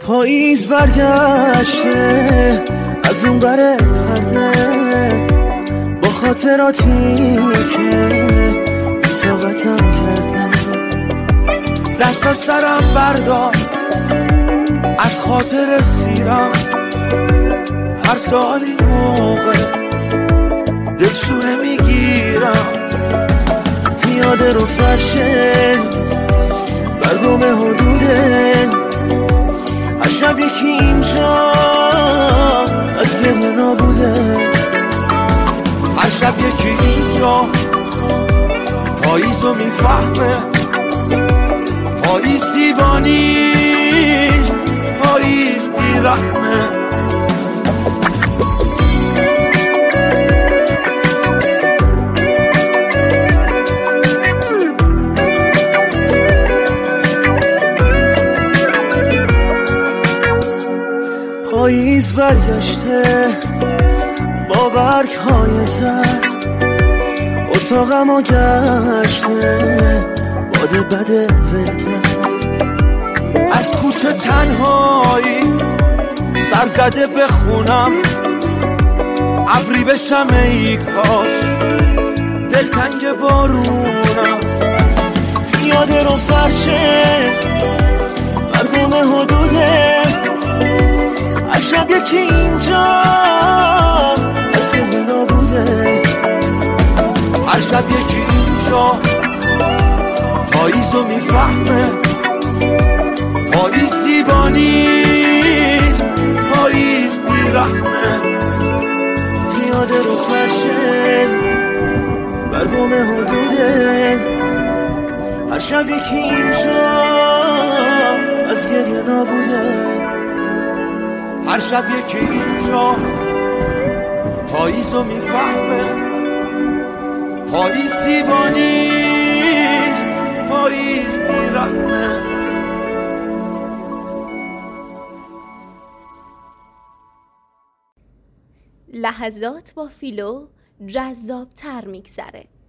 پاییز برگشته از اون بره پرده، با خاطراتی که بی‌طاقتم کرده. دست از سرم بردار، از خاطر سیرم هر سال این موقع دلشونه میگیرم. پیاده رو فرشه برگم حدوده، هر شب یکی اینجا از گریه نابوده. هر شب یکی اینجا پاییزو میفهمه. پاییز دیوانیست، پاییز بیرحمه. پاییز برگشته با برگ‌های زرد، اتاقمو گشته باد بده ول کرد. از کوچه تنهایی سر زده بخونم، ابری بشم ای کاش دلتنگ بارونم. پیاده رو فرشه برگم حدوده، هر شب یکی اینجا از گریه نابوده. هر شب یکی اینجا پاییزو میفهمه. پاییز دیوانیست، پاییز بیرحمه. پیاده رو فرشه برگم حدوده، هر شب یکی اینجا از گریه نابوده. هر شب یکی اینجا پاییزو میفهمه. پاییز دیوانیست، پاییز بیرحمه. لحظات با فیلو جذاب تر میگذره.